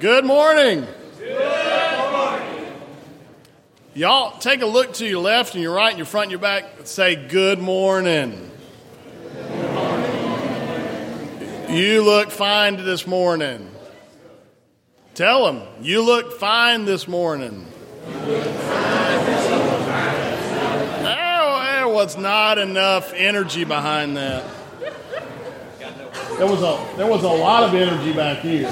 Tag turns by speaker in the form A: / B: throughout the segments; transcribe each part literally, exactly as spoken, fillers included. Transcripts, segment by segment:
A: Good morning. Good morning. Y'all take a look to your left and your right and your front and your back and say good morning. Good morning. You look fine this morning. Tell them, you look fine this morning. There, there was not enough energy behind that. There was a there was a lot of energy back here.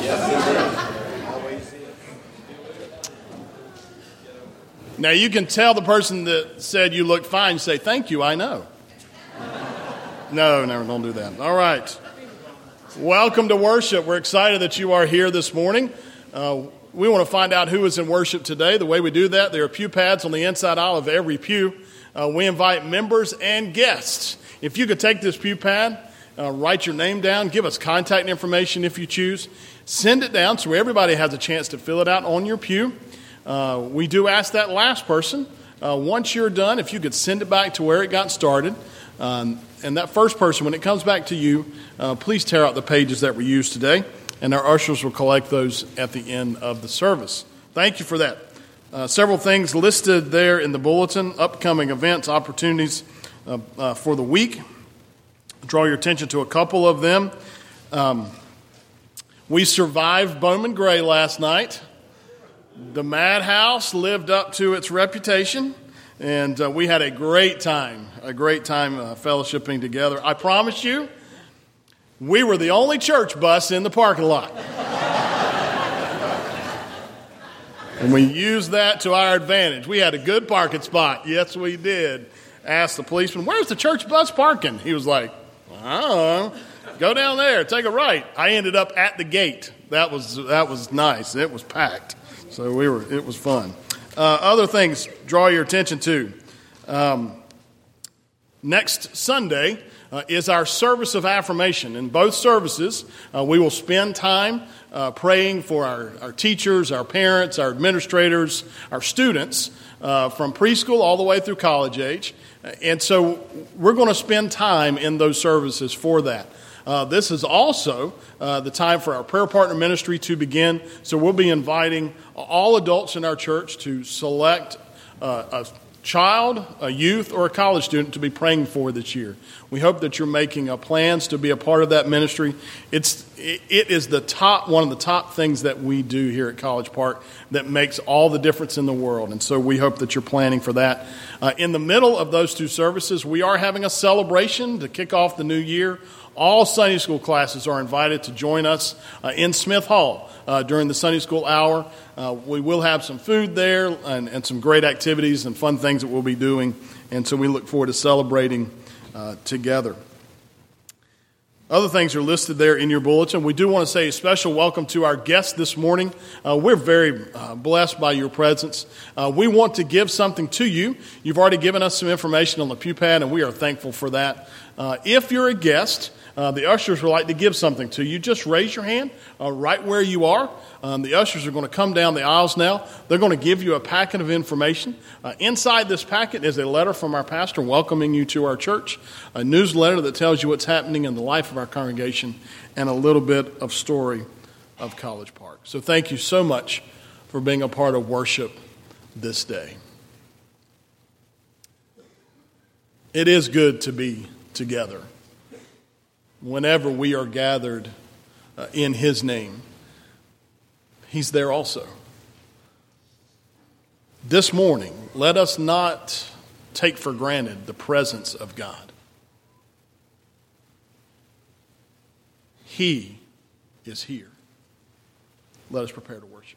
A: Now you can tell the person that said you look fine, you say, thank you, I know. No, no, don't do that. All right. Welcome to worship. We're excited that you are here this morning. Uh, we want to find out who is in worship today. The way we do that, there are pew pads on the inside aisle of every pew. Uh, we invite members and guests. If you could take this pew pad, uh, write your name down, give us contact information if you choose, send it down so everybody has a chance to fill it out on your pew. Uh, we do ask that last person, uh, once you're done, if you could send it back to where it got started. Um, and that first person, when it comes back to you, uh, please tear out the pages that were used today. And our ushers will collect those at the end of the service. Thank you for that. Uh, several things listed there in the bulletin, upcoming events, opportunities uh, uh, for the week. Draw your attention to a couple of them. Um, we survived Bowman Gray last night. The Madhouse lived up to its reputation, and uh, we had a great time, a great time uh, fellowshipping together. I promise you, we were the only church bus in the parking lot. And we used that to our advantage. We had a good parking spot. Yes, we did. Asked the policeman, where's the church bus parking? He was like, I don't know. Go down there, take a right. I ended up at the gate. That was that was nice. It was packed. So we were. It was fun. Uh, other things draw your attention to. Um, next Sunday uh, is our service of affirmation. In both services, uh, we will spend time uh, praying for our, our teachers, our parents, our administrators, our students uh, from preschool all the way through college age. And so we're going to spend time in those services for that. Uh, this is also uh, the time for our prayer partner ministry to begin. So we'll be inviting all adults in our church to select uh, a child, a youth, or a college student to be praying for this year. We hope that you're making uh, plans to be a part of that ministry. It's it is the top one of the top things that we do here at College Park that makes all the difference in the world. And so we hope that you're planning for that. Uh, in the middle of those two services, we are having a celebration to kick off the new year. All Sunday school classes are invited to join us uh, in Smith Hall uh, during the Sunday school hour. Uh, we will have some food there and, and some great activities and fun things that we'll be doing. And so we look forward to celebrating uh, together. Other things are listed there in your bulletin. We do want to say a special welcome to our guests this morning. Uh, we're very uh, blessed by your presence. Uh, we want to give something to you. You've already given us some information on the pew pad, and we are thankful for that. Uh, if you're a guest, Uh, the ushers would like to give something to you. Just raise your hand uh, right where you are. Um, the ushers are going to come down the aisles now. They're going to give you a packet of information. Uh, inside this packet is a letter from our pastor welcoming you to our church, a newsletter that tells you what's happening in the life of our congregation, and a little bit of story of College Park. So thank you so much for being a part of worship this day. It is good to be together whenever we are gathered uh, in His name. He's there also. This morning, let us not take for granted the presence of God. He is here. Let us prepare to worship.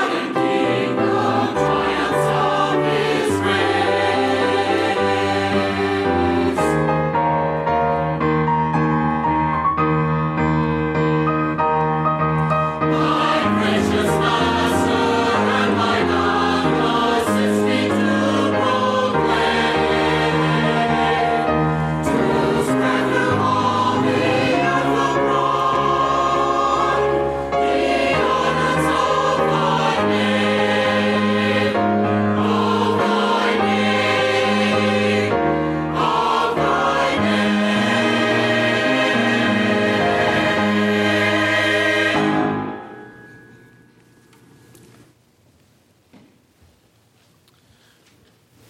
B: King of triumphs of His reign.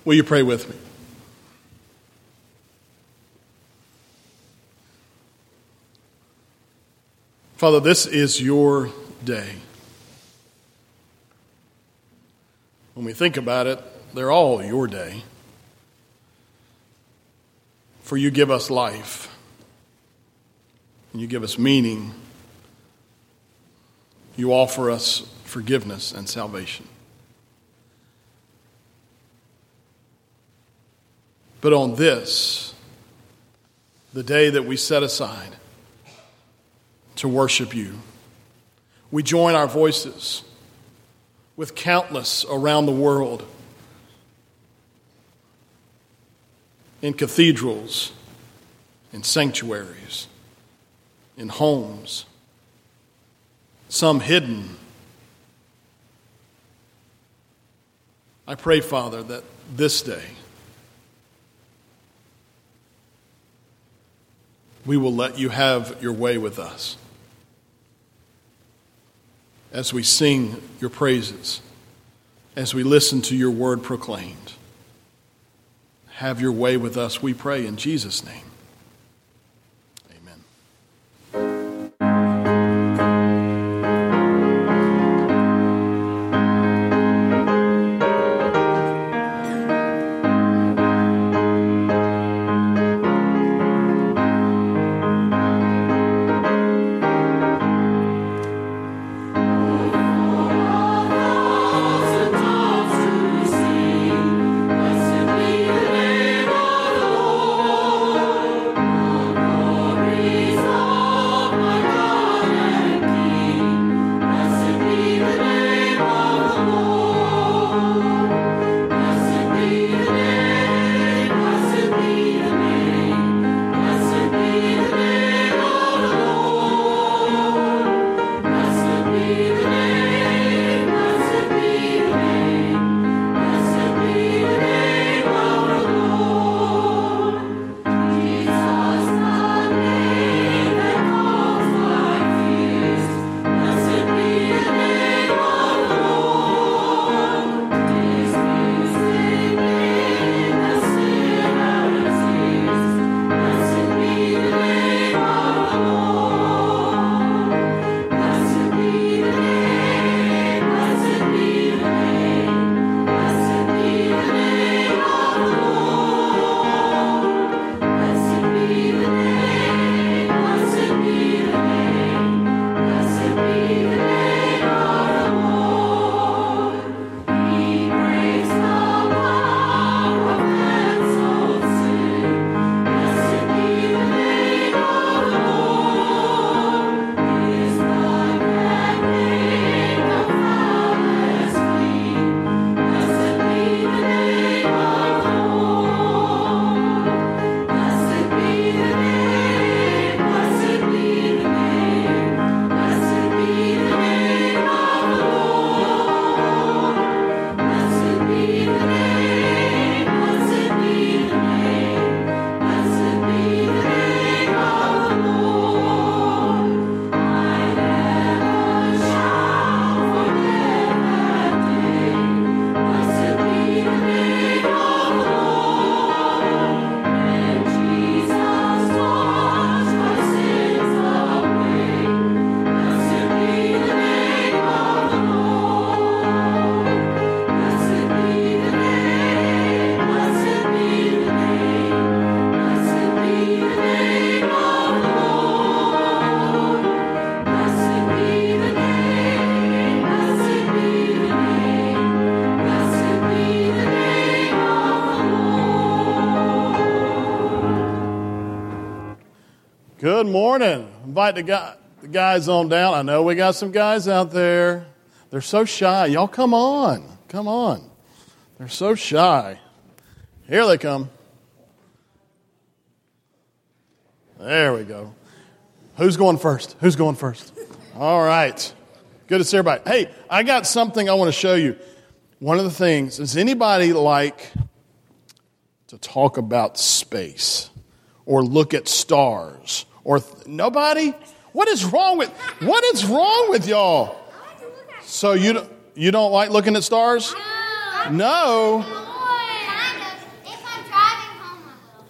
A: Will you pray with me? Father, this is your day. When we think about it, they're all your day. For you give us life, and you give us meaning. You offer us forgiveness and salvation. But on this, the day that we set aside to worship you, we join our voices with countless around the world in cathedrals, in sanctuaries, in homes, some hidden. I pray, Father, that this day we will let you have your way with us as we sing your praises, as we listen to your word proclaimed. Have your way with us, we pray in Jesus' name. Good morning. Invite the, guy, the guys on down. I know we got some guys out there. They're so shy. Y'all come on. Come on. They're so shy. Here they come. There we go. Who's going first? Who's going first? All right. Good to see everybody. Hey, I got something I want to show you. One of the things, does anybody like to talk about space or look at stars? Or th- nobody? What is wrong with what is wrong with y'all? So you don't, you don't like looking at stars? No.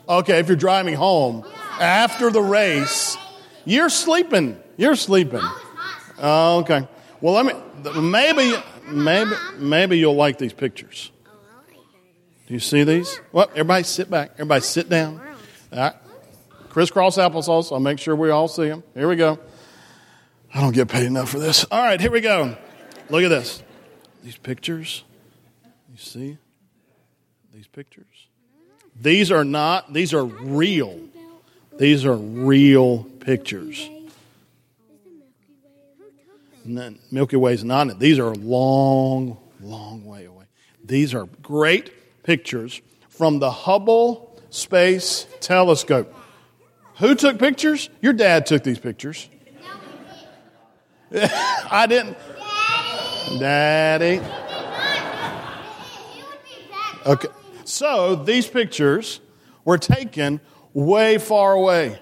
A: Okay, if you're driving home after the race, you're sleeping. You're sleeping. Oh, okay. Well, let me. Maybe, maybe, maybe you'll like these pictures. Do you see these? Well, everybody sit back. Everybody sit down. All right. Crisscross applesauce. I'll make sure we all see them. Here we go. I don't get paid enough for this. All right, here we go. Look at this. These pictures. You see these pictures? These are not, these are real. These are real pictures. And Milky Way is not it. These are a long, long way away. These are great pictures from the Hubble Space Telescope. Who took pictures? Your dad took these pictures. I didn't. Daddy. Okay. So these pictures were taken way far away.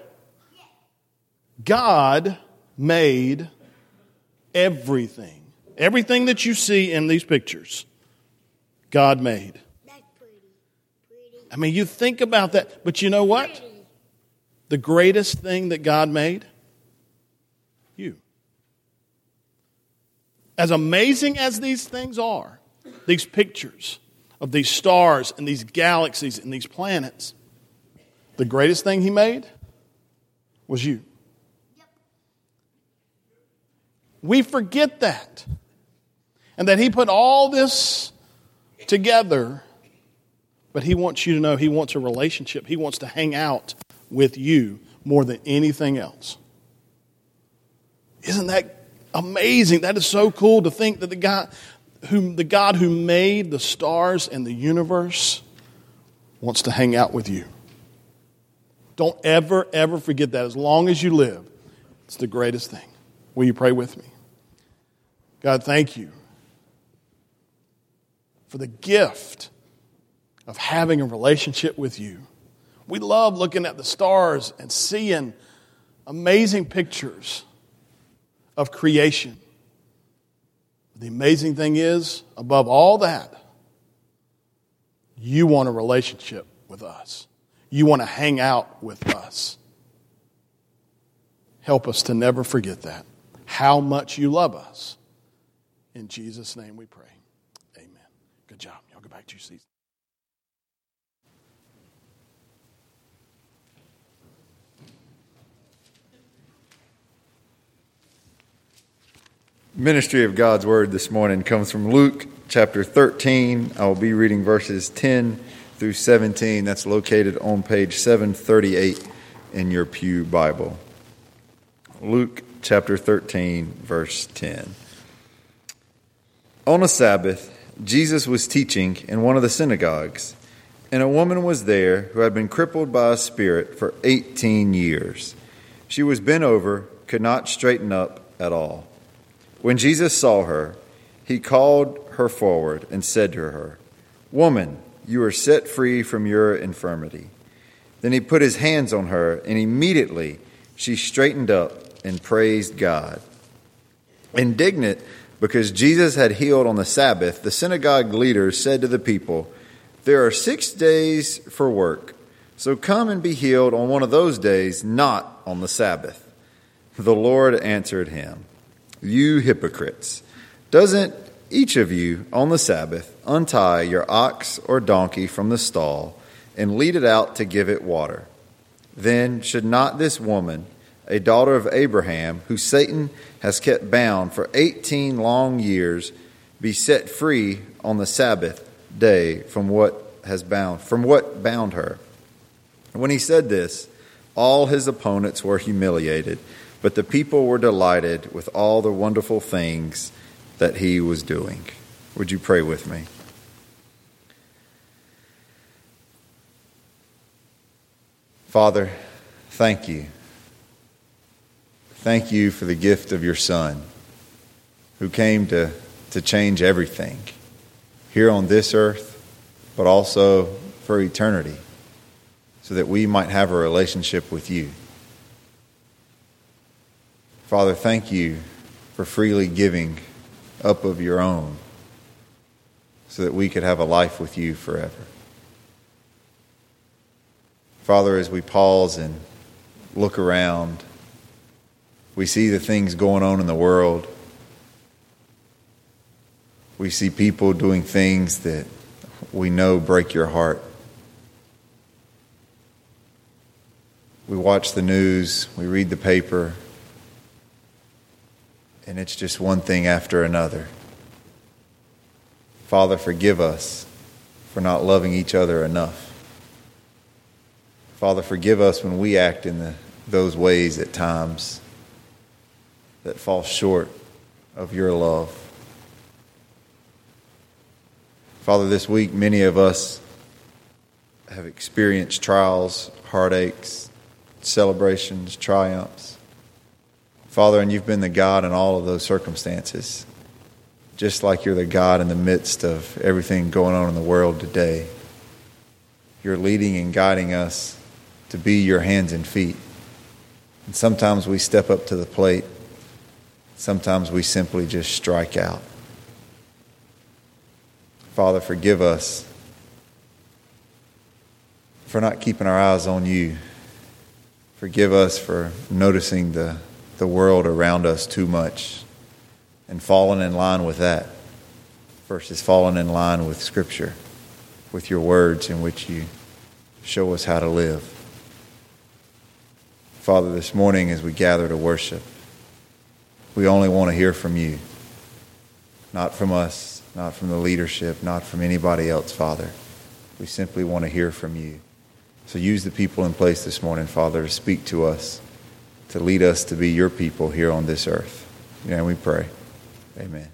A: God made everything. Everything that you see in these pictures, God made. I mean, you think about that, but you know what? The greatest thing that God made? You. As amazing as these things are, these pictures of these stars and these galaxies and these planets, the greatest thing he made was you. We forget that. And that he put all this together, but he wants you to know he wants a relationship. He wants to hang out with you more than anything else. Isn't that amazing? That is so cool to think that the God who, the God who made the stars and the universe wants to hang out with you. Don't ever, ever forget that. As long as you live, it's the greatest thing. Will you pray with me? God, thank you for the gift of having a relationship with you. We love looking at the stars and seeing amazing pictures of creation. The amazing thing is, above all that, you want a relationship with us. You want to hang out with us. Help us to never forget that. How much you love us. In Jesus' name we pray. Amen. Good job. Y'all go back to your seats.
B: Ministry of God's Word this morning comes from Luke chapter thirteen. I will be reading verses ten through seventeen. That's located on page seven thirty-eight in your pew Bible. Luke chapter thirteen, verse ten. On a Sabbath, Jesus was teaching in one of the synagogues, and a woman was there who had been crippled by a spirit for eighteen years. She was bent over, could not straighten up at all. When Jesus saw her, he called her forward and said to her, "Woman, you are set free from your infirmity." Then he put his hands on her, and immediately she straightened up and praised God. Indignant because Jesus had healed on the Sabbath, the synagogue leaders said to the people, "There are six days for work, so come and be healed on one of those days, not on the Sabbath." The Lord answered him, "You hypocrites, doesn't each of you on the Sabbath untie your ox or donkey from the stall and lead it out to give it water? Then should not this woman, a daughter of Abraham, who Satan has kept bound for eighteen long years, be set free on the Sabbath day from what has bound from what bound her?" When he said this, all his opponents were humiliated, but the people were delighted with all the wonderful things that he was doing. Would you pray with me? Father, thank you. Thank you for the gift of your Son, who came to, to change everything here on this earth, but also for eternity, so that we might have a relationship with you. Father, thank you for freely giving up of your own so that we could have a life with you forever. Father, as we pause and look around, we see the things going on in the world. We see people doing things that we know break your heart. We watch the news, we read the paper, and it's just one thing after another. Father, forgive us for not loving each other enough. Father, forgive us when we act in the, those ways at times that fall short of your love. Father, this week many of us have experienced trials, heartaches, celebrations, triumphs. Father, and you've been the God in all of those circumstances, just like you're the God in the midst of everything going on in the world today. You're leading and guiding us to be your hands and feet. And sometimes we step up to the plate. Sometimes we simply just strike out. Father, forgive us for not keeping our eyes on you. Forgive us for noticing the, the world around us too much and falling in line with that versus falling in line with Scripture, with your words in which you show us how to live. Father, this morning as we gather to worship, we only want to hear from you, not from us, not from the leadership, not from anybody else, Father. We simply want to hear from you. So use the people in place this morning, Father, to speak to us, to lead us to be your people here on this earth. And we pray. Amen.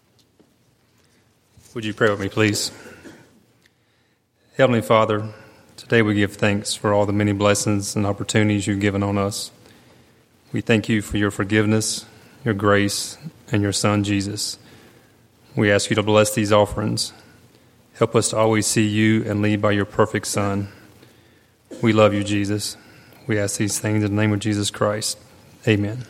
C: Would you pray with me, please? Heavenly Father, Today we give thanks for all the many blessings and opportunities you've given on us. We thank you for your forgiveness, your grace, and your Son, Jesus. We ask you to bless these offerings. Help us to always see you and lead by your perfect Son. We love you, Jesus. We ask these things in the name of Jesus Christ. Amen.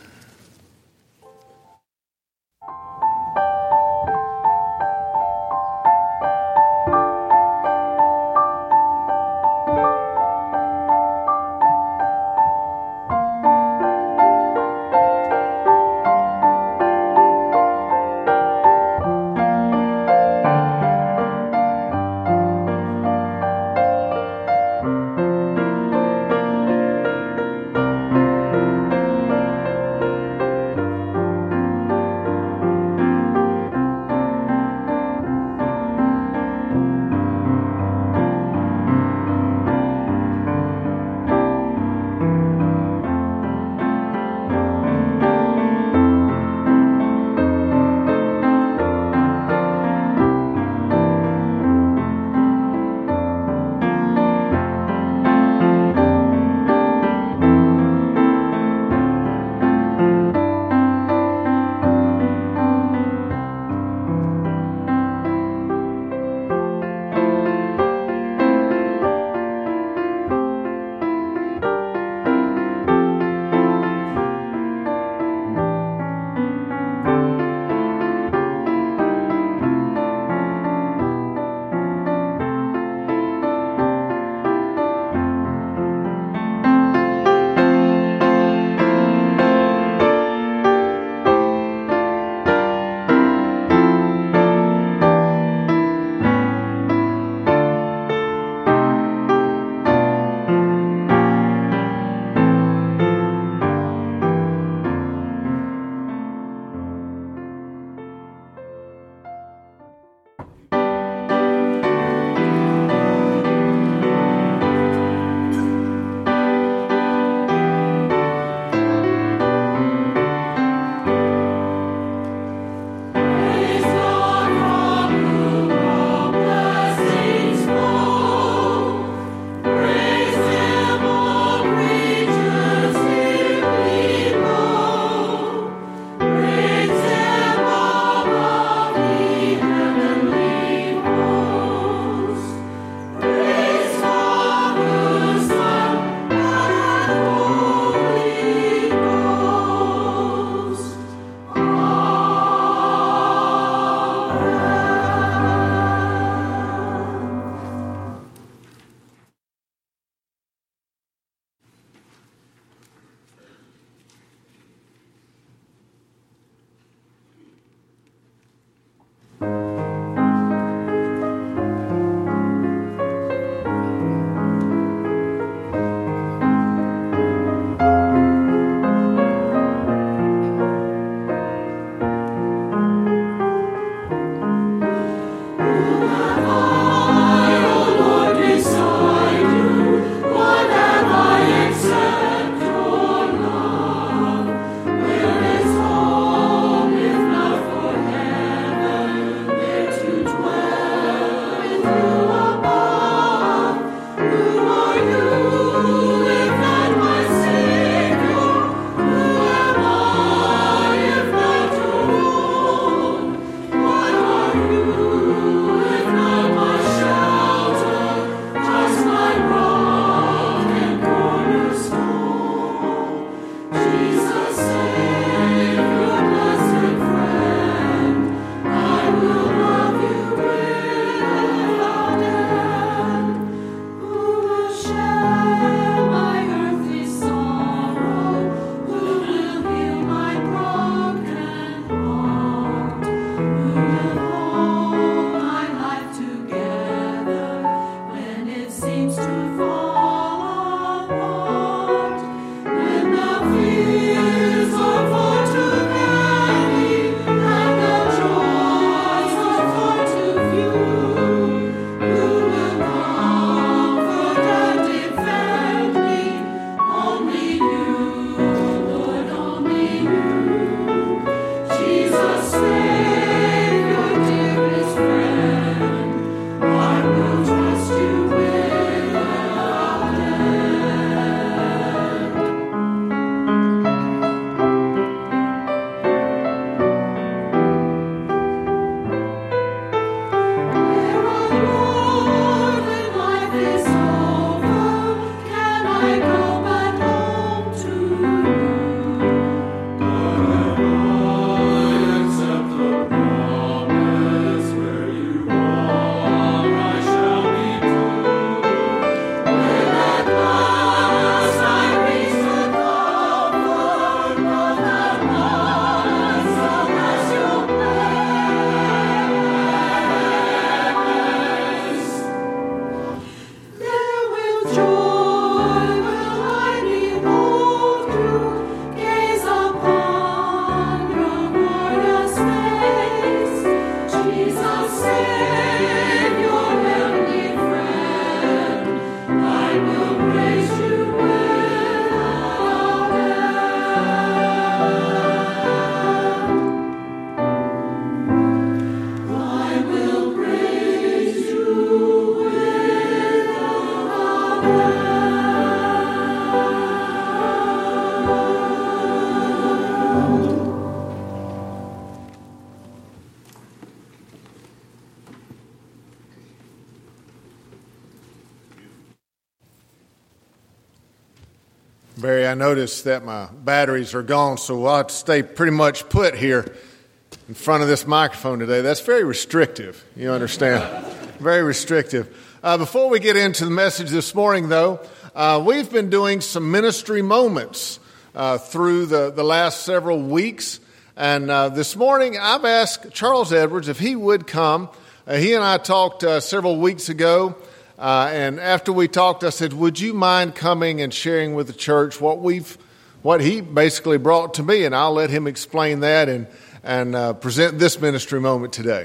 D: Barry, I noticed that my batteries are gone, so I'll have to stay pretty much put here in front of this microphone today. That's very restrictive, you understand? Very restrictive. Uh, before we get into the message this morning, though, uh, we've been doing some ministry moments uh, through the, the last several weeks. And uh, this morning, I've asked Charles Edwards if he would come. Uh, he and I talked uh, several weeks ago. Uh, and after we talked, I said, would you mind coming and sharing with the church what we've, what he basically brought to me? And I'll let him explain that and, and uh, present this ministry moment today.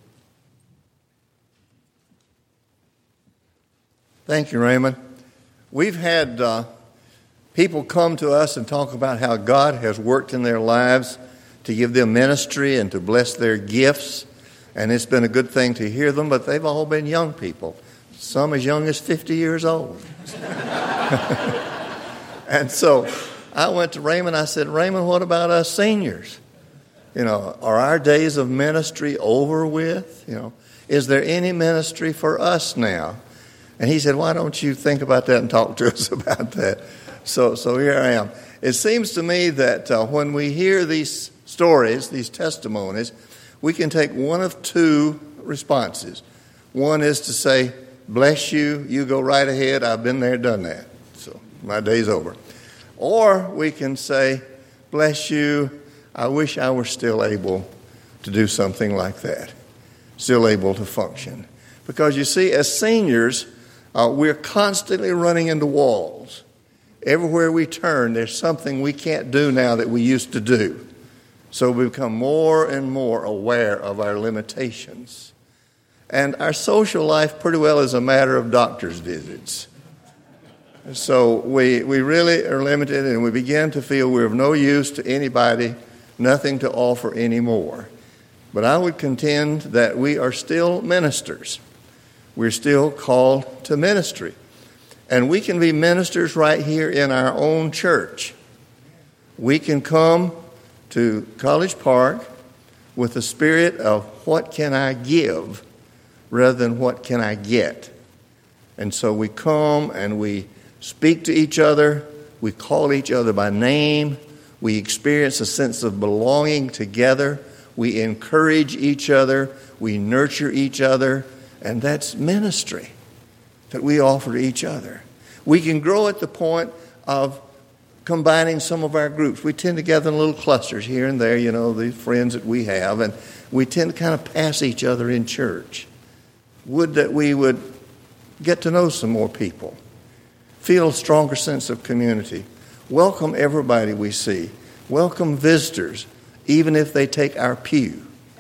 E: Thank you, Raymond. We've had uh, people come to us and talk about how God has worked in their lives to give them ministry and to bless their gifts. And it's been a good thing to hear them, but they've all been young people. Some as young as fifty years old. And so I went to Raymond. I said, Raymond, what about us seniors? You know, are our days of ministry over with? You know, is there any ministry for us now? And he said, why don't you think about that and talk to us about that? So, so here I am. It seems to me that uh, when we hear these stories, these testimonies, we can take one of two responses. One is to say, bless you, you go right ahead, I've been there, done that, so my day's over. Or we can say, bless you, I wish I were still able to do something like that, still able to function. Because you see, as seniors, uh, we're constantly running into walls. Everywhere we turn, there's something we can't do now that we used to do. So we become more and more aware of our limitations. And our social life pretty well is a matter of doctor's visits. So we, we really are limited, and we begin to feel we're of no use to anybody, nothing to offer anymore. But I would contend that we are still ministers. We're still called to ministry. And we can be ministers right here in our own church. We can come to College Park with the spirit of what can I give rather than what can I get. And so we come and we speak to each other, we call each other by name, we experience a sense of belonging together, we encourage each other, we nurture each other, and that's ministry that we offer to each other. We can grow at the point of combining some of our groups. We tend to gather in little clusters here and there, you know, the friends that we have, and we tend to kind of pass each other in church. Would that we would get to know some more people, feel a stronger sense of community, welcome everybody we see, welcome visitors, even if they take our pew.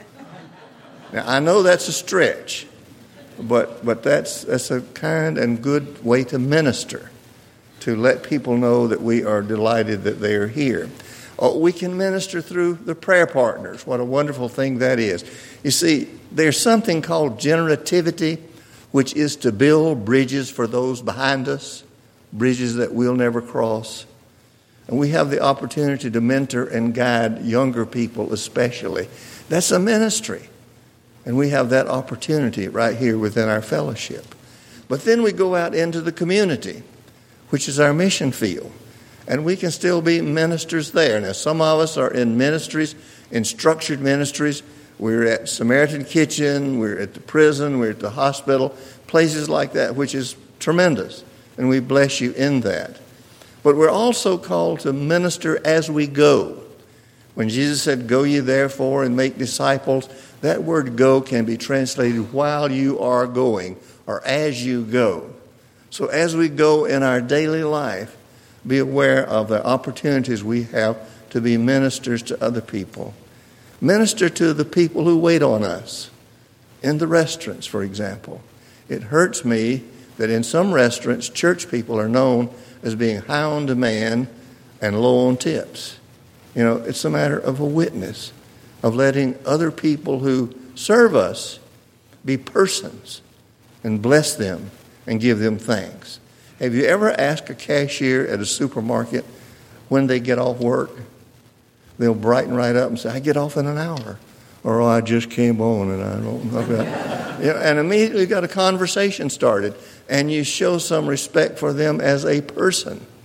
E: Now, I know that's a stretch, but but that's that's a kind and good way to minister, to let people know that we are delighted that they are here. Oh, we can minister through the prayer partners. What a wonderful thing that is. You see, there's something called generativity, which is to build bridges for those behind us, bridges that we'll never cross. And we have the opportunity to mentor and guide younger people especially. That's a ministry. And we have that opportunity right here within our fellowship. But then we go out into the community, which is our mission field. And we can still be ministers there. Now, some of us are in ministries, in structured ministries. We're at Samaritan Kitchen, we're at the prison, we're at the hospital, places like that, which is tremendous. And we bless you in that. But we're also called to minister as we go. When Jesus said, go ye therefore and make disciples, that word go can be translated while you are going or as you go. So as we go in our daily life, be aware of the opportunities we have to be ministers to other people. Minister to the people who wait on us. In the restaurants, for example. It hurts me that in some restaurants, church people are known as being high on demand and low on tips. You know, it's a matter of a witness, of letting other people who serve us be persons and bless them and give them thanks. Have you ever asked a cashier at a supermarket when they get off work? They'll brighten right up and say, I get off in an hour. Or, oh, I just came on and I don't know about you know, and immediately got a conversation started. And you show some respect for them as a person.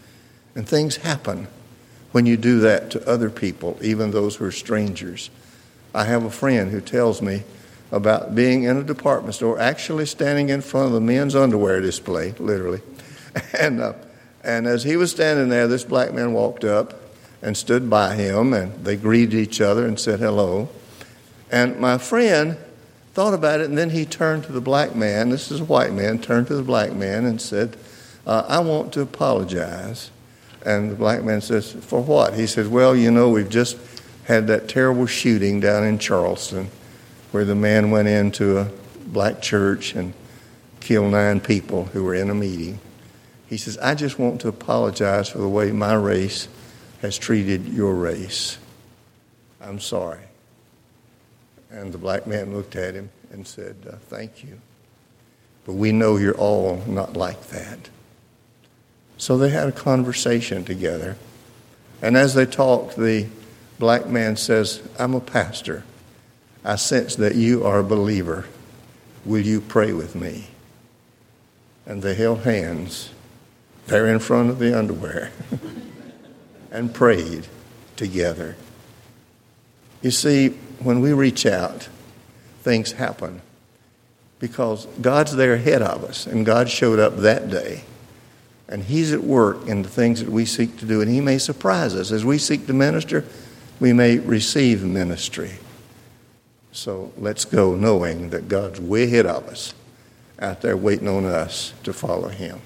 E: And things happen when you do that to other people, even those who are strangers. I have a friend who tells me about being in a department store, actually standing in front of the men's underwear display, literally. And uh, and as he was standing there, this black man walked up and stood by him, and they greeted each other and said hello. And my friend thought about it, and then he turned to the black man. This is a white man, turned to the black man and said, uh, I want to apologize. And the black man says, for what? He said, well, you know, we've just had that terrible shooting down in Charleston where the man went into a black church and killed nine people who were in a meeting. He says, I just want to apologize for the way my race has treated your race. I'm sorry. And the black man looked at him and said, uh, thank you. But we know you're all not like that. So they had a conversation together. And as they talked, the black man says, I'm a pastor. I sense that you are a believer. Will you pray with me? And they held hands there in front of the underwear and prayed together. You see, when we reach out, things happen because God's there ahead of us, and God showed up that day. And he's at work in the things that we seek to do, and he may surprise us. As we seek to minister, we may receive ministry. So let's go knowing that God's way ahead of us, out there waiting on us to follow him.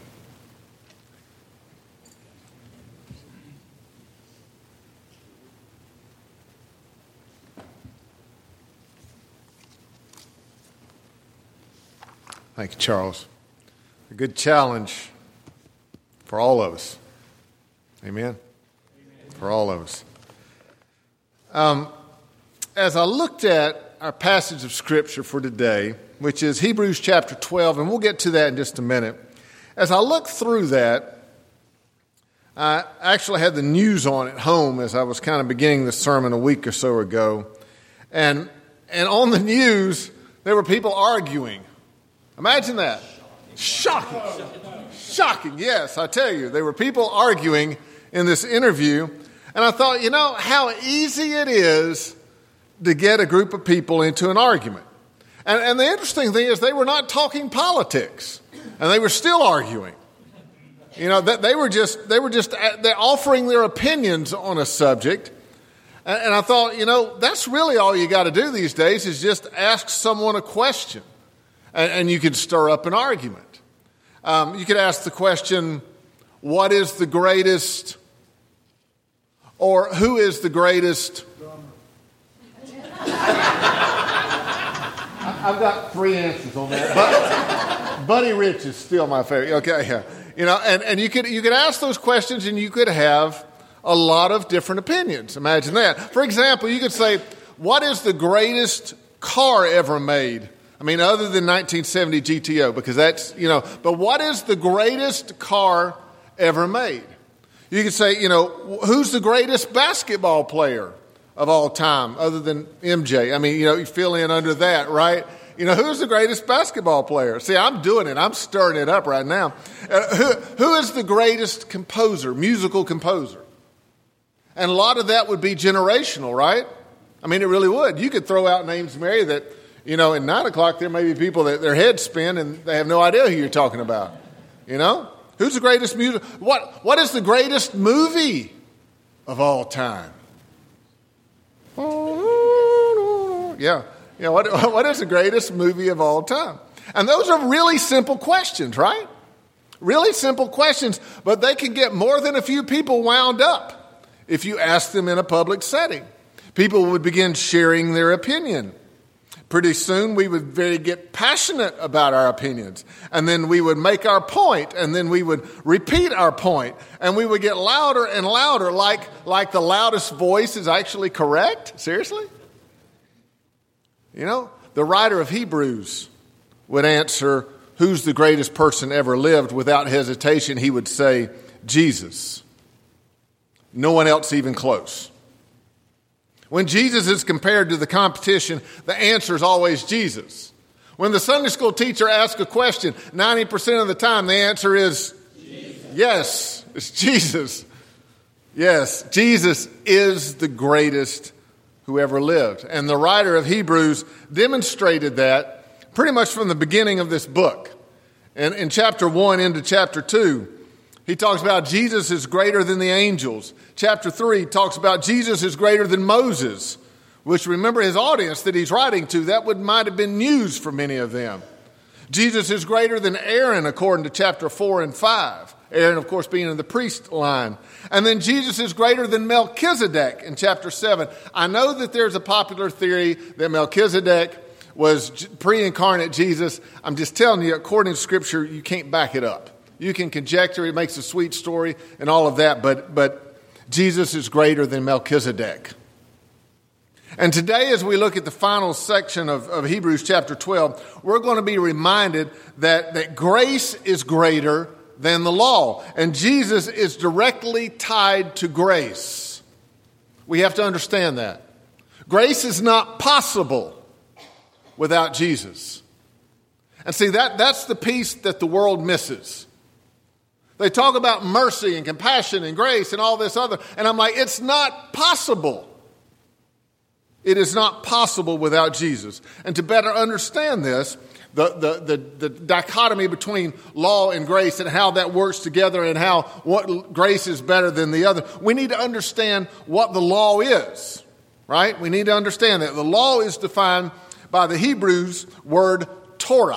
D: Thank you, Charles. A good challenge for all of us. Amen? Amen. For all of us. Um, as I looked at our passage of Scripture for today, which is Hebrews chapter twelve, and we'll get to that in just a minute. As I looked through that, I actually had the news on at home as I was kind of beginning the sermon a week or so ago. And, and on the news, there were people arguing. Imagine that. Shocking. Shocking, yes, I tell you. There were people arguing in this interview. And I thought, you know, how easy it is to get a group of people into an argument. And, and the interesting thing is they were not talking politics. And they were still arguing. You know, that they were just, they were just they're offering their opinions on a subject. And, and I thought, you know, that's really all you got to do these days is just ask someone a question. And, and you could stir up an argument. Um, you could ask the question, what is the greatest, or who is the greatest? I've got three answers on that. But Buddy Rich is still my favorite. Okay, yeah. You know, and, and you could you could ask those questions and you could have a lot of different opinions. Imagine that. For example, you could say, what is the greatest car ever made? I mean, other than nineteen seventy G T O, because that's, you know, but what is the greatest car ever made? You could say, you know, who's the greatest basketball player of all time other than M J? I mean, you know, you fill in under that, right? You know, who's the greatest basketball player? See, I'm doing it. I'm stirring it up right now. Uh, who, who is the greatest composer, musical composer? And a lot of that would be generational, right? I mean, it really would. You could throw out names, Mary, that, you know, at nine o'clock there may be people that their heads spin and they have no idea who you're talking about. You know? Who's the greatest music? What, what is the greatest movie of all time? Yeah. You know, what, what is the greatest movie of all time? And those are really simple questions, right? Really simple questions, but they can get more than a few people wound up if you ask them in a public setting. People would begin sharing their opinion. Pretty soon we would very get passionate about our opinions. And then we would make our point, and then we would repeat our point, and we would get louder and louder, like, like the loudest voice is actually correct. Seriously? You know, the writer of Hebrews would answer, who's the greatest person ever lived? Without hesitation, he would say, Jesus. No one else even close. When Jesus is compared to the competition, the answer is always Jesus. When the Sunday school teacher asks a question, ninety percent of the time the answer is Jesus. Yes, it's Jesus. Yes, Jesus is the greatest who ever lived. And the writer of Hebrews demonstrated that pretty much from the beginning of this book. And in chapter one into chapter two, he talks about Jesus is greater than the angels. Chapter three talks about Jesus is greater than Moses, which, remember, his audience that he's writing to, that would might have been news for many of them. Jesus is greater than Aaron, according to chapter four and five. Aaron, of course, being in the priest line. And then Jesus is greater than Melchizedek in chapter seven. I know that there's a popular theory that Melchizedek was pre-incarnate Jesus. I'm just telling you, according to Scripture, you can't back it up. You can conjecture, it makes a sweet story and all of that, but, but Jesus is greater than Melchizedek. And today, as we look at the final section of, of Hebrews chapter twelve, we're going to be reminded that, that grace is greater than the law. And Jesus is directly tied to grace. We have to understand that. Grace is not possible without Jesus. And see, that, that's the piece that the world misses. They talk about mercy and compassion and grace and all this other. And I'm like, it's not possible. It is not possible without Jesus. And to better understand this, the, the, the, the dichotomy between law and grace and how that works together and how what grace is better than the other, we need to understand what the law is, right? We need to understand that. The law is defined by the Hebrews word Torah.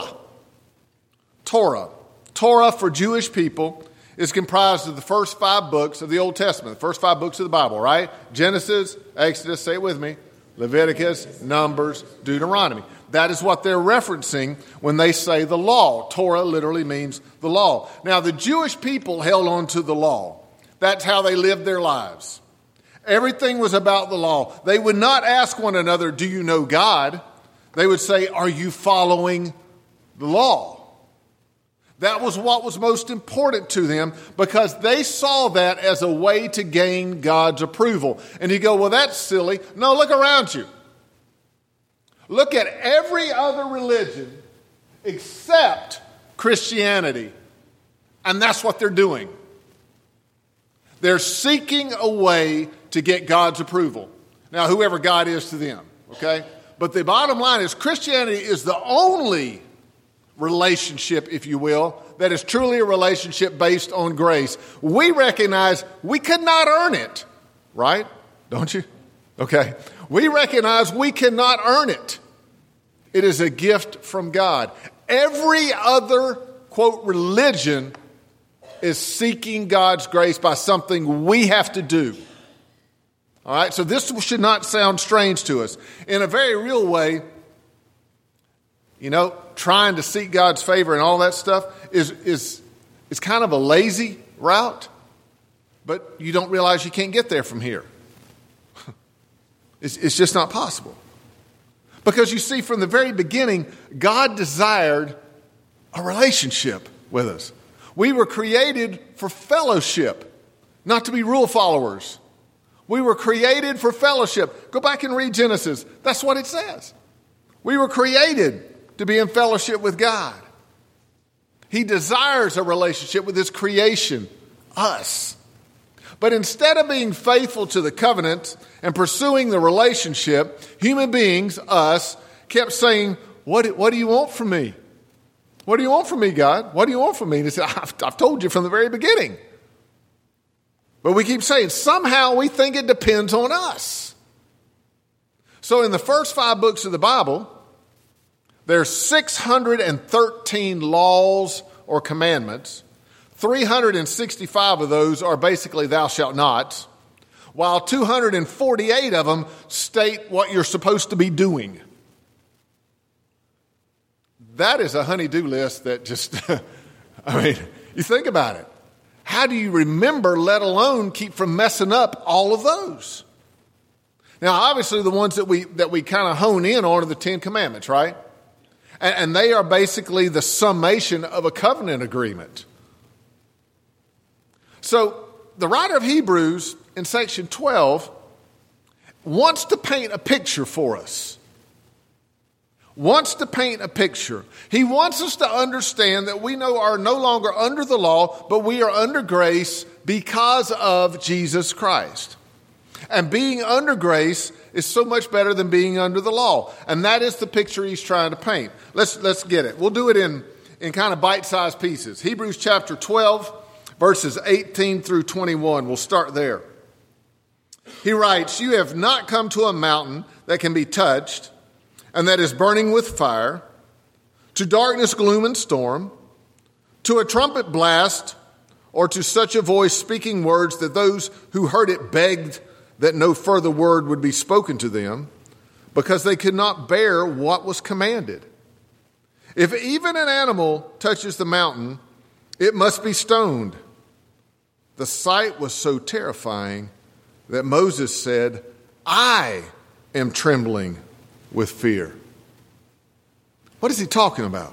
D: Torah. Torah for Jewish people is comprised of the first five books of the Old Testament, the first five books of the Bible, right? Genesis, Exodus, say it with me, Leviticus, Numbers, Deuteronomy. That is what they're referencing when they say the law. Torah literally means the law. Now, the Jewish people held on to the law. That's how they lived their lives. Everything was about the law. They would not ask one another, do you know God? They would say, are you following the law? That was what was most important to them because they saw that as a way to gain God's approval. And you go, well, that's silly. No, look around you. Look at every other religion except Christianity. And that's what they're doing. They're seeking a way to get God's approval. Now, whoever God is to them, okay? But the bottom line is Christianity is the only relationship, if you will, that is truly a relationship based on grace. We recognize we could not earn it, right? Don't you? Okay. We recognize we cannot earn it. It is a gift from God. Every other, quote, religion is seeking God's grace by something we have to do. All right? So this should not sound strange to us. In a very real way, you know, trying to seek God's favor and all that stuff is, is, is kind of a lazy route, but you don't realize you can't get there from here. It's, it's just not possible. Because you see, from the very beginning, God desired a relationship with us. We were created for fellowship, not to be rule followers. We were created for fellowship. Go back and read Genesis. That's what it says. We were created to be in fellowship with God. He desires a relationship with his creation, us. But instead of being faithful to the covenant and pursuing the relationship, human beings, us, kept saying, what, what do you want from me? What do you want from me, God? What do you want from me? And he said, I've, I've told you from the very beginning. But we keep saying, somehow we think it depends on us. So in the first five books of the Bible, there's six hundred thirteen laws or commandments. three hundred sixty-five of those are basically thou shalt nots, while two hundred forty-eight of them state what you're supposed to be doing. That is a honey-do list that just, I mean, you think about it. How do you remember, let alone keep from messing up all of those? Now, obviously, the ones that we that we kind of hone in on are the Ten Commandments, right? And, and they are basically the summation of a covenant agreement. So, the writer of Hebrews in section twelve wants to paint a picture for us. wants to paint a picture. He wants us to understand that we know are no longer under the law, but we are under grace because of Jesus Christ. And being under grace is so much better than being under the law. And that is the picture he's trying to paint. Let's, let's get it. We'll do it in, in kind of bite-sized pieces. Hebrews chapter twelve, verses eighteen through twenty-one. We'll start there. He writes, "You have not come to a mountain that can be touched, and that is burning with fire, to darkness, gloom, and storm, to a trumpet blast, or to such a voice speaking words that those who heard it begged that no further word would be spoken to them, because they could not bear what was commanded. If even an animal touches the mountain, it must be stoned. The sight was so terrifying that Moses said, 'I am trembling with fear.'" What is he talking about?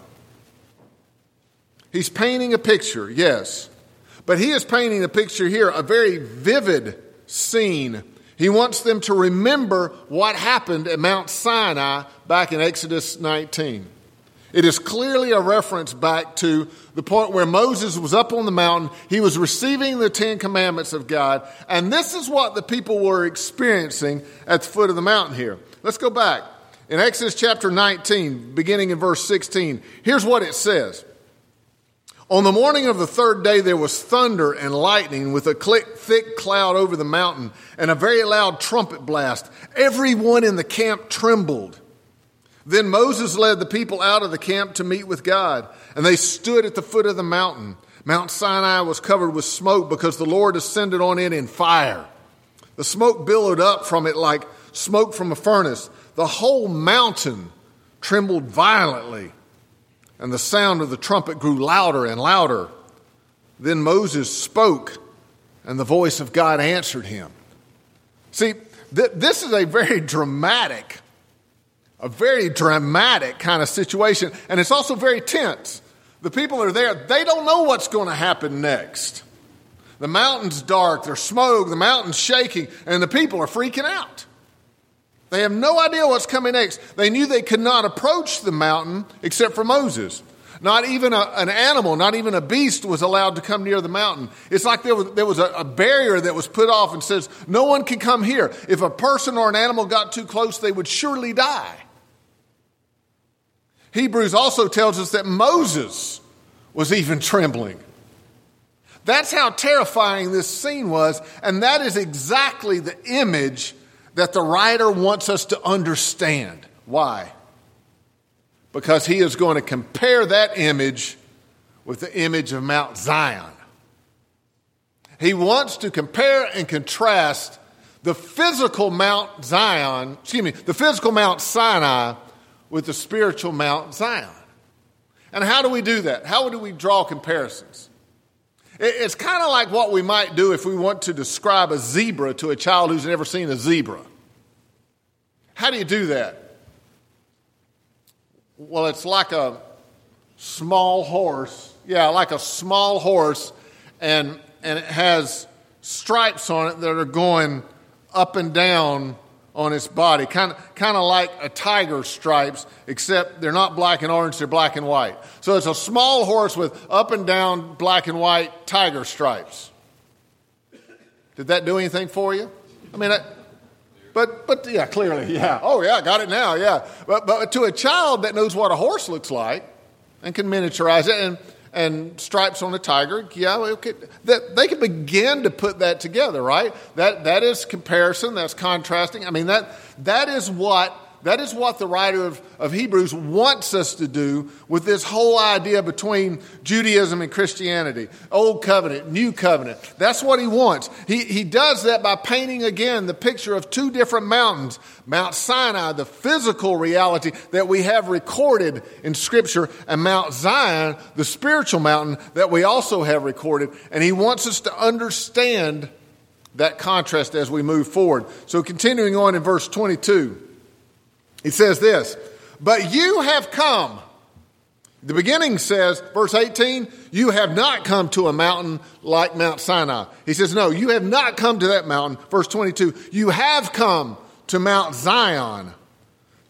D: He's painting a picture, yes. But he is painting a picture here, a very vivid scene. He wants them to remember what happened at Mount Sinai back in Exodus nineteen. It is clearly a reference back to the point where Moses was up on the mountain. He was receiving the Ten Commandments of God. And this is what the people were experiencing at the foot of the mountain here. Let's go back. In Exodus chapter nineteen, beginning in verse sixteen, here's what it says. "On the morning of the third day, there was thunder and lightning with a thick cloud over the mountain and a very loud trumpet blast. Everyone in the camp trembled. Then Moses led the people out of the camp to meet with God, and they stood at the foot of the mountain. Mount Sinai was covered with smoke because the Lord ascended on it in fire. The smoke billowed up from it like smoke from a furnace. The whole mountain trembled violently, and the sound of the trumpet grew louder and louder. Then Moses spoke, and the voice of God answered him." See, th- this is a very dramatic, a very dramatic kind of situation, and it's also very tense. The people are there. They don't know what's going to happen next. The mountain's dark, there's smoke, the mountain's shaking, and the people are freaking out. They have no idea what's coming next. They knew they could not approach the mountain except for Moses. Not even a, an animal, not even a beast was allowed to come near the mountain. It's like there was, there was a, a barrier that was put off and says, no one can come here. If a person or an animal got too close, they would surely die. Hebrews also tells us that Moses was even trembling. That's how terrifying this scene was, and that is exactly the image that the writer wants us to understand. Why? Because he is going to compare that image with the image of Mount Zion. He wants to compare and contrast the physical Mount Zion, excuse me, the physical Mount Sinai with the spiritual Mount Zion. And how do we do that? How do we draw comparisons? It's kind of like what we might do if we want to describe a zebra to a child who's never seen a zebra. How do you do that? Well, it's like a small horse. Yeah, like a small horse, and and it has stripes on it that are going up and down on its body, kind of kind of like a tiger's stripes, except they're not black and orange, they're black and white. So it's a small horse with up and down black and white tiger stripes. Did that do anything for you? I mean, I, but but yeah, clearly, yeah. Oh yeah, got it now, yeah. But but to a child that knows what a horse looks like and can miniaturize it, and and stripes on a tiger, yeah, okay, that they can begin to put that together, right? That that is comparison, that's contrasting. I mean, that that is what that is what the writer of, of Hebrews wants us to do with this whole idea between Judaism and Christianity, Old Covenant, New Covenant. That's what he wants. He he does that by painting again the picture of two different mountains. Mount Sinai, the physical reality that we have recorded in Scripture, and Mount Zion, the spiritual mountain that we also have recorded. And he wants us to understand that contrast as we move forward. So continuing on in verse twenty-two, he says this, "But you have come." The beginning says, verse eighteen, "You have not come to a mountain like Mount Sinai." He says, no, you have not come to that mountain. Verse twenty-two, "You have come to Mount Zion,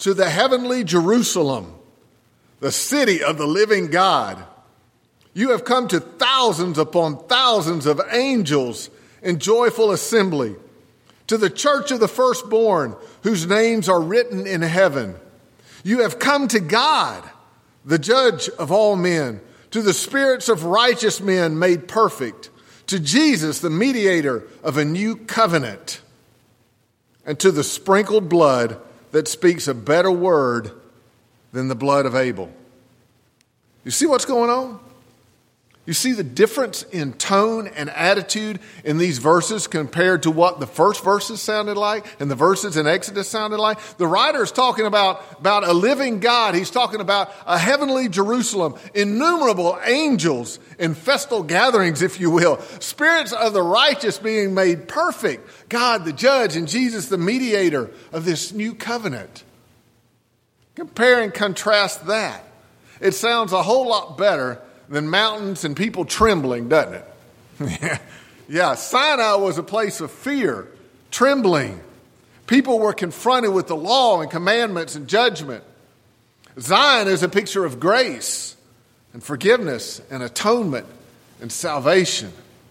D: to the heavenly Jerusalem, the city of the living God. You have come to thousands upon thousands of angels in joyful assembly, to the church of the firstborn, whose names are written in heaven. You have come to God, the judge of all men, to the spirits of righteous men made perfect, to Jesus, the mediator of a new covenant, and to the sprinkled blood that speaks a better word than the blood of Abel. You see what's going on? You see the difference in tone and attitude in these verses compared to what the first verses sounded like and the verses in Exodus sounded like. The writer is talking about, about a living God. He's talking about a heavenly Jerusalem, innumerable angels in festal gatherings, if you will, spirits of the righteous being made perfect, God the judge and Jesus the mediator of this new covenant. Compare and contrast that. It sounds a whole lot better than mountains and people trembling, doesn't it? Yeah, Sinai was a place of fear, trembling. People were confronted with the law and commandments and judgment. Zion is a picture of grace and forgiveness and atonement and salvation.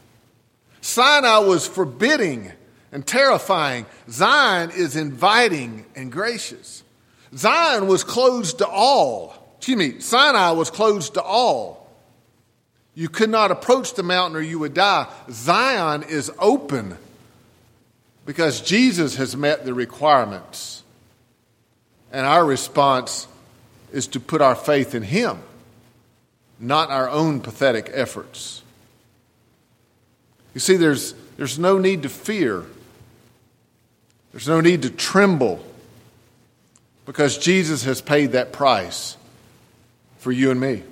D: Sinai was forbidding and terrifying. Zion is inviting and gracious. Zion was closed to all. Excuse me, Sinai was closed to all. You could not approach the mountain or you would die. Zion is open because Jesus has met the requirements. And our response is to put our faith in Him, not our own pathetic efforts. You see, there's, there's no need to fear. There's no need to tremble because Jesus has paid that price for you and me.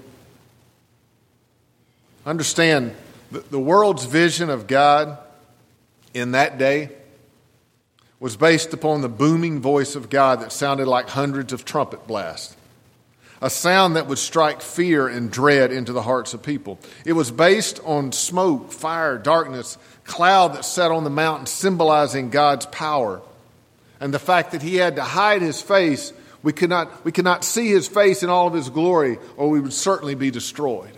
D: Understand, the world's vision of God in that day was based upon the booming voice of God that sounded like hundreds of trumpet blasts, a sound that would strike fear and dread into the hearts of people. It was based on smoke, fire, darkness, cloud that sat on the mountain, symbolizing God's power, and the fact that He had to hide His face. We could not, we could not see His face in all of His glory, or we would certainly be destroyed.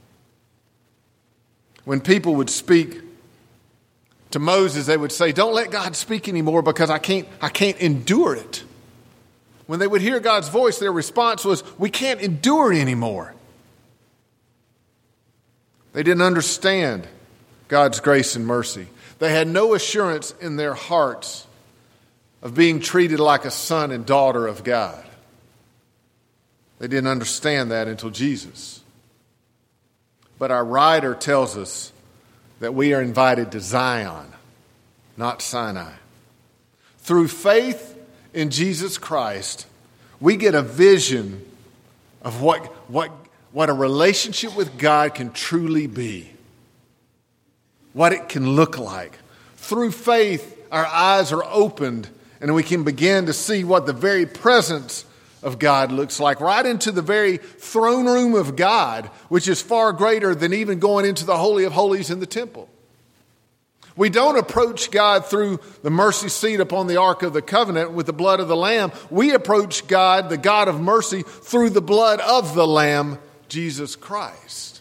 D: When people would speak to Moses, they would say, "Don't let God speak anymore because I can't, I can't endure it." When they would hear God's voice, their response was, "We can't endure it anymore." They didn't understand God's grace and mercy. They had no assurance in their hearts of being treated like a son and daughter of God. They didn't understand that until Jesus. But our writer tells us that we are invited to Zion, not Sinai. Through faith in Jesus Christ, we get a vision of what, what, what a relationship with God can truly be, what it can look like. Through faith, our eyes are opened and we can begin to see what the very presence of God looks like, right into the very throne room of God, which is far greater than even going into the Holy of Holies in the temple. We don't approach God through the mercy seat upon the Ark of the Covenant with the blood of the Lamb. We approach God, the God of mercy, through the blood of the Lamb, Jesus Christ.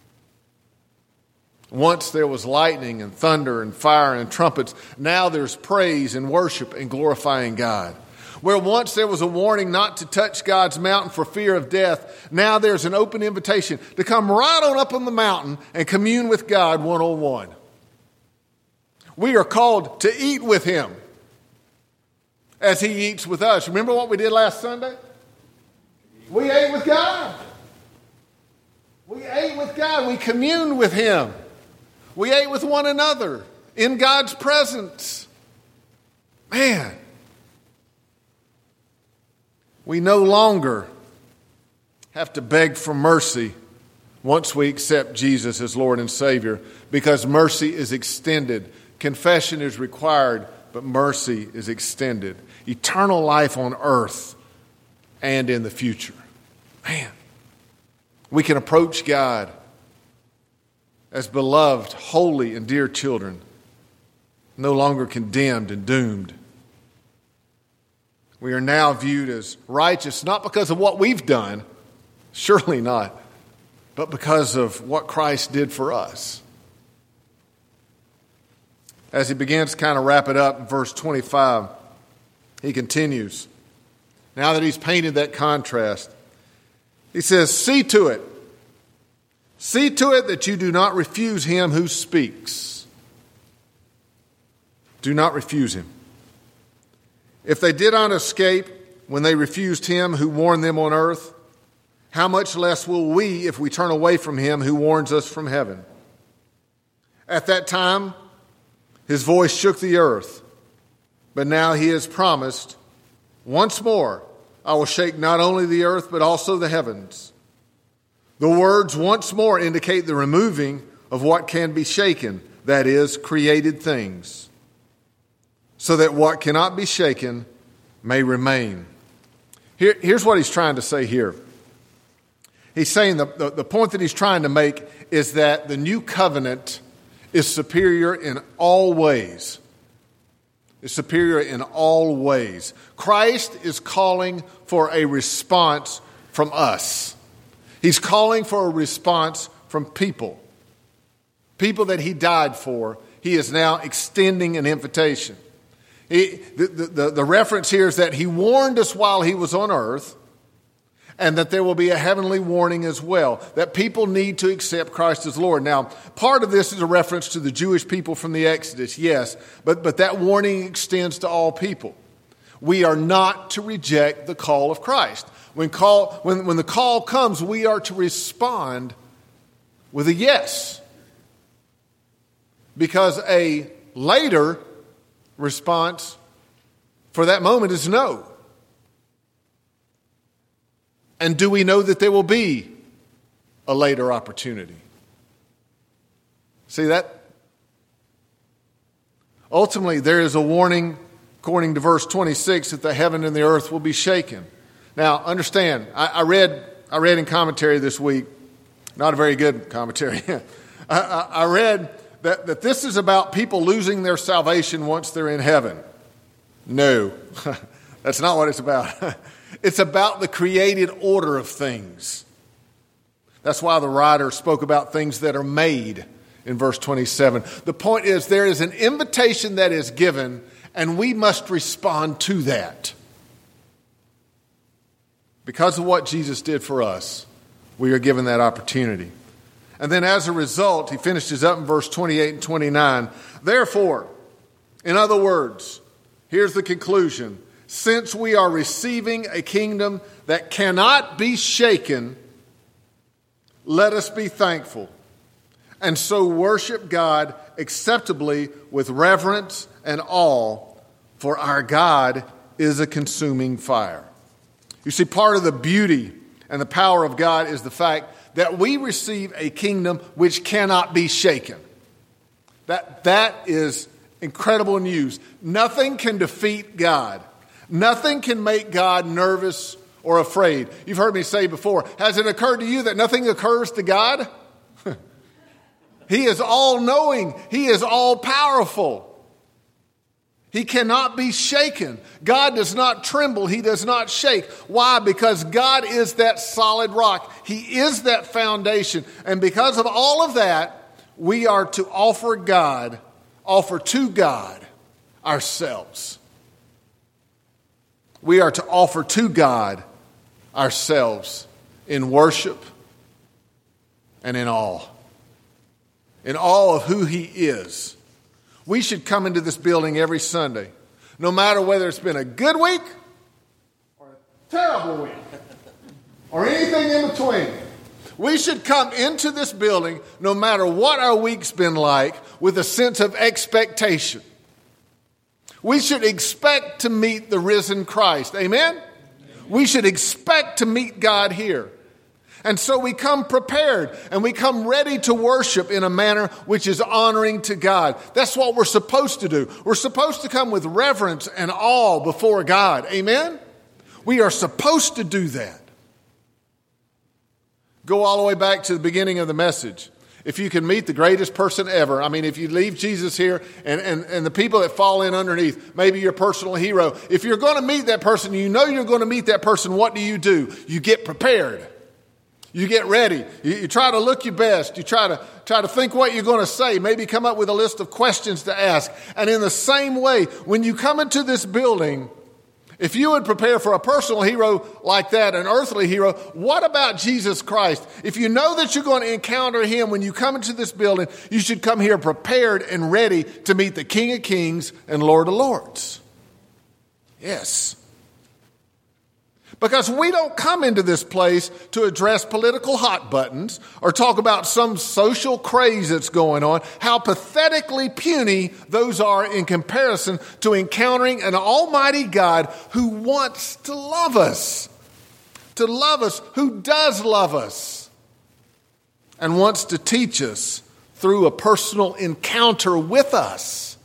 D: Once there was lightning and thunder and fire and trumpets. Now there's praise and worship and glorifying God. Where once there was a warning not to touch God's mountain for fear of death, now there's an open invitation to come right on up on the mountain and commune with God one-on-one. We are called to eat with Him as He eats with us. Remember what we did last Sunday? We ate with God. We ate with God. We communed with Him. We ate with one another in God's presence. Man. We no longer have to beg for mercy once we accept Jesus as Lord and Savior, because mercy is extended. Confession is required, but mercy is extended. Eternal life on earth and in the future. Man, we can approach God as beloved, holy, and dear children, no longer condemned and doomed. We are now viewed as righteous, not because of what we've done, surely not, but because of what Christ did for us. As he begins to kind of wrap it up in verse twenty-five, he continues. Now that he's painted that contrast, he says, see to it. See to it that you do not refuse him who speaks. Do not refuse him. If they did not escape when they refused him who warned them on earth, how much less will we if we turn away from him who warns us from heaven? At that time, his voice shook the earth, but now he has promised, once more, I will shake not only the earth, but also the heavens. The words once more indicate the removing of what can be shaken, that is, created things, so that what cannot be shaken may remain. Here, here's what he's trying to say here. He's saying the, the, the point that he's trying to make is that the new covenant is superior in all ways. Is superior in all ways. Christ is calling for a response from us. He's calling for a response from people. People that he died for, he is now extending an invitation. He, the, the, the reference here is that he warned us while he was on earth, and that there will be a heavenly warning as well, that people need to accept Christ as Lord. Now, part of this is a reference to the Jewish people from the Exodus, yes, but, but that warning extends to all people. We are not to reject the call of Christ. When, call, when, when the call comes, we are to respond with a yes, because a later response for that moment is no. And do we know that there will be a later opportunity? See that? Ultimately, there is a warning, according to verse twenty-six, that the heaven and the earth will be shaken. Now, understand, I, I read I read in commentary this week, not a very good commentary. I, I, I read that, that this is about people losing their salvation once they're in heaven. No, that's not what it's about. It's about the created order of things. That's why the writer spoke about things that are made in verse twenty-seven. The point is, there is an invitation that is given, and we must respond to that. Because of what Jesus did for us, we are given that opportunity. And then as a result, he finishes up in verse twenty-eight and twenty-nine. Therefore, in other words, here's the conclusion. Since we are receiving a kingdom that cannot be shaken, let us be thankful and so worship God acceptably with reverence and awe, for our God is a consuming fire. You see, part of the beauty and the power of God is the fact that we receive a kingdom which cannot be shaken. That, that is incredible news. Nothing can defeat God. Nothing can make God nervous or afraid. You've heard me say before, has it occurred to you that nothing occurs to God? He is all-knowing. He is all-powerful. He cannot be shaken. God does not tremble. He does not shake. Why? Because God is that solid rock. He is that foundation. And because of all of that, we are to offer God, offer to God ourselves. We are to offer to God ourselves in worship and in awe. In awe of who He is. We should come into this building every Sunday, no matter whether it's been a good week or a terrible week or anything in between. We should come into this building, no matter what our week's been like, with a sense of expectation. We should expect to meet the risen Christ. Amen? We should expect to meet God here. And so we come prepared and we come ready to worship in a manner which is honoring to God. That's what we're supposed to do. We're supposed to come with reverence and awe before God. Amen? We are supposed to do that. Go all the way back to the beginning of the message. If you can meet the greatest person ever, I mean, if you leave Jesus here and, and, and the people that fall in underneath, maybe your personal hero, if you're going to meet that person, you know you're going to meet that person, what do you do? You get prepared. You get ready. You, you try to look your best. You try to try to think what you're going to say. Maybe come up with a list of questions to ask. And in the same way, when you come into this building, if you would prepare for a personal hero like that, an earthly hero, what about Jesus Christ? If you know that you're going to encounter him when you come into this building, you should come here prepared and ready to meet the King of Kings and Lord of Lords. Yes. Because we don't come into this place to address political hot buttons or talk about some social craze that's going on, how pathetically puny those are in comparison to encountering an almighty God who wants to love us, to love us, who does love us, and wants to teach us through a personal encounter with us.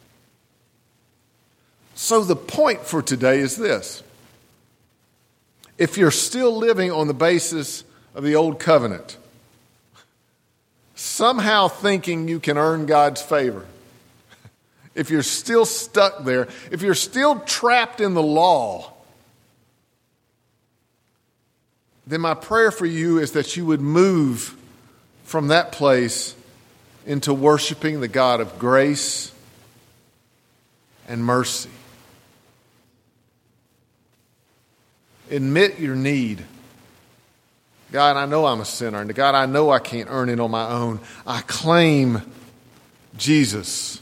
D: So the point for today is this. If you're still living on the basis of the old covenant, somehow thinking you can earn God's favor, if you're still stuck there, if you're still trapped in the law, then my prayer for you is that you would move from that place into worshiping the God of grace and mercy. Admit your need. God, I know I'm a sinner. And God, I know I can't earn it on my own. I claim Jesus.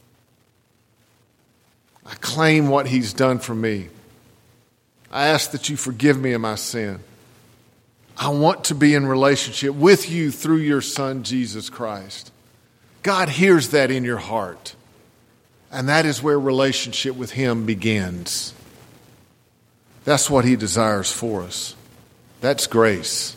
D: I claim what he's done for me. I ask that you forgive me of my sin. I want to be in relationship with you through your Son, Jesus Christ. God hears that in your heart. And that is where relationship with him begins. That's what he desires for us. That's grace.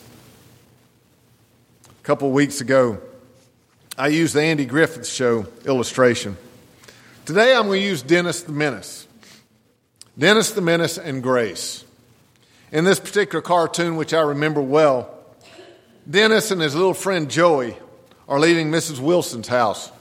D: A couple of weeks ago, I used the Andy Griffith Show illustration. Today I'm going to use Dennis the Menace. Dennis the Menace and Grace. In this particular cartoon, which I remember well, Dennis and his little friend Joey are leaving Missus Wilson's house.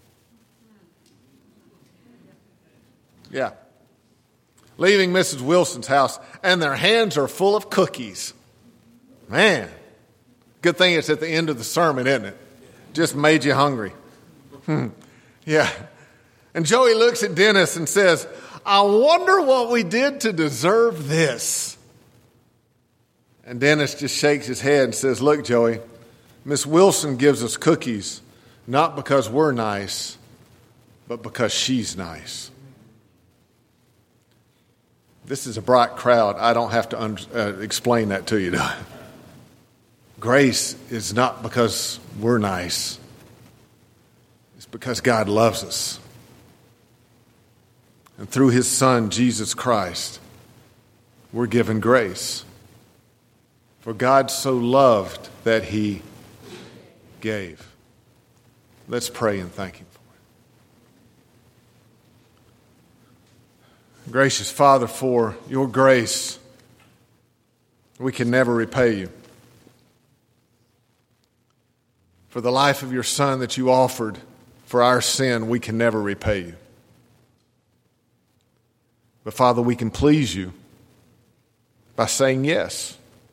D: Yeah. Leaving Missus Wilson's house, and their hands are full of cookies. Man, good thing it's at the end of the sermon, isn't it? Just made you hungry. Hmm. Yeah. And Joey looks at Dennis and says, I wonder what we did to deserve this. And Dennis just shakes his head and says, look, Joey, Miss Wilson gives us cookies, not because we're nice, but because she's nice. This is a bright crowd. I don't have to un- uh, explain that to you. Grace is not because we're nice. It's because God loves us. And through his Son, Jesus Christ, we're given grace. For God so loved that he gave. Let's pray and thank him. Gracious Father, for your grace, we can never repay you. For the life of your Son that you offered for our sin, we can never repay you. But Father, we can please you by saying yes.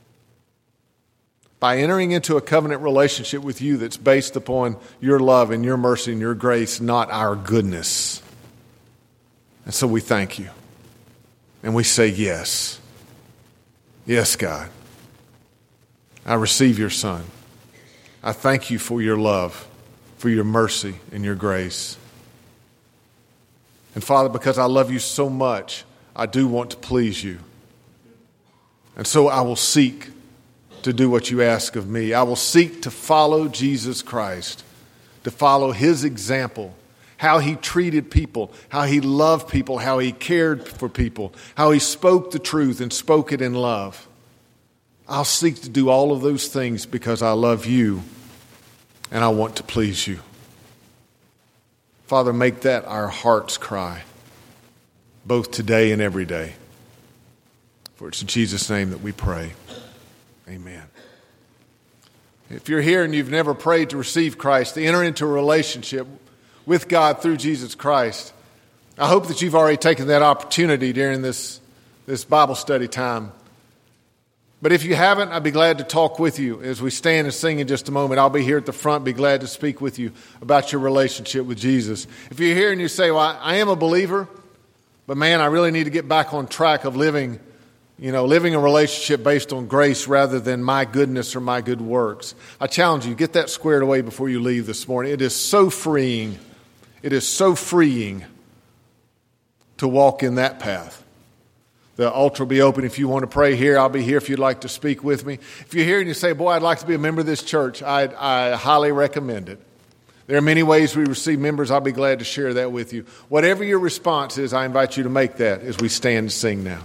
D: By entering into a covenant relationship with you that's based upon your love and your mercy and your grace, not our goodness. And so we thank you. And we say yes. Yes, God. I receive your Son. I thank you for your love, for your mercy and your grace. And Father, because I love you so much, I do want to please you. And so I will seek to do what you ask of me. I will seek to follow Jesus Christ, to follow his example, how he treated people, how he loved people, how he cared for people, how he spoke the truth and spoke it in love. I'll seek to do all of those things because I love you and I want to please you. Father, make that our heart's cry, both today and every day. For it's in Jesus' name that we pray. Amen. If you're here and you've never prayed to receive Christ, to enter into a relationship with God through Jesus Christ, I hope that you've already taken that opportunity during this, this Bible study time. But if you haven't, I'd be glad to talk with you as we stand and sing in just a moment. I'll be here at the front, be glad to speak with you about your relationship with Jesus. If you're here and you say, well, I, I am a believer, but man, I really need to get back on track of living, you know, living a relationship based on grace rather than my goodness or my good works. I challenge you, get that squared away before you leave this morning. It is so freeing. It is so freeing to walk in that path. The altar will be open if you want to pray here. I'll be here if you'd like to speak with me. If you're here and you say, boy, I'd like to be a member of this church, I, I highly recommend it. There are many ways we receive members. I'll be glad to share that with you. Whatever your response is, I invite you to make that as we stand and sing now.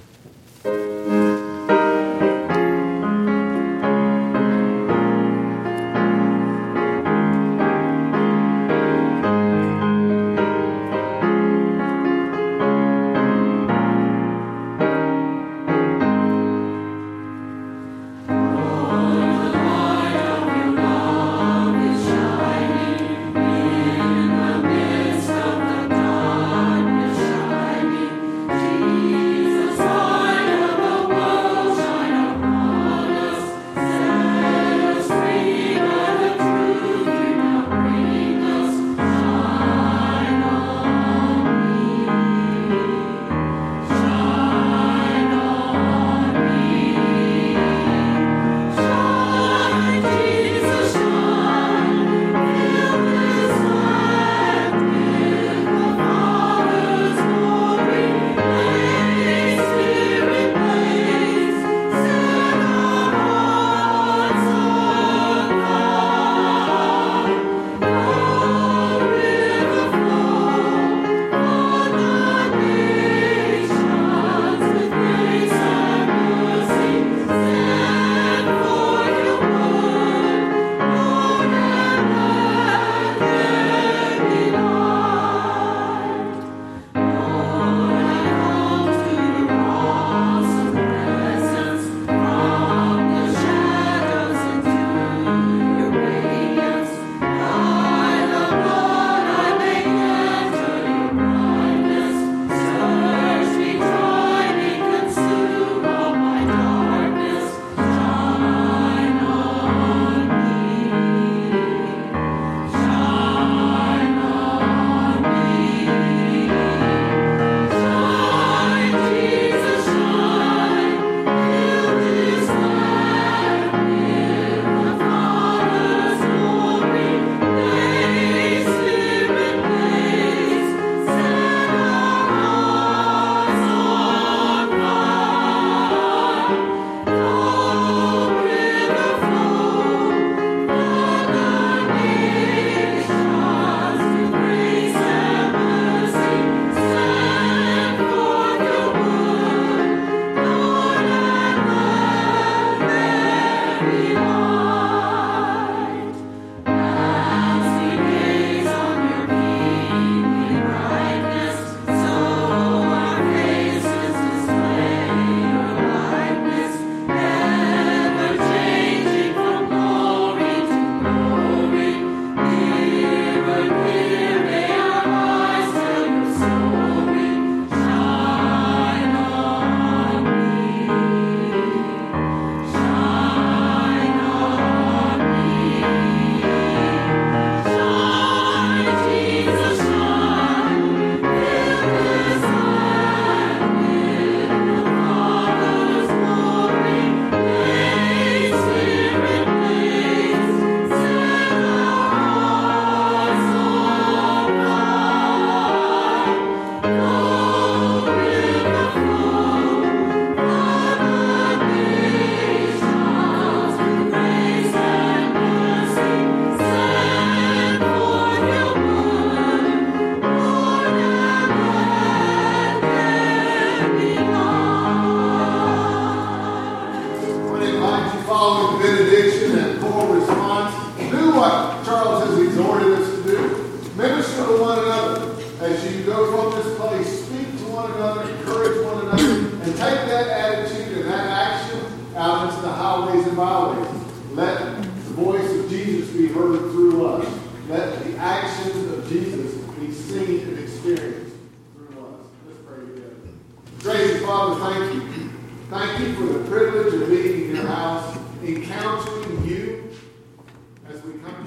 D: out into the highways and byways. Let the voice of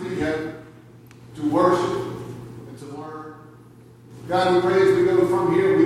D: together to worship and to learn. God, we pray as we go from here, we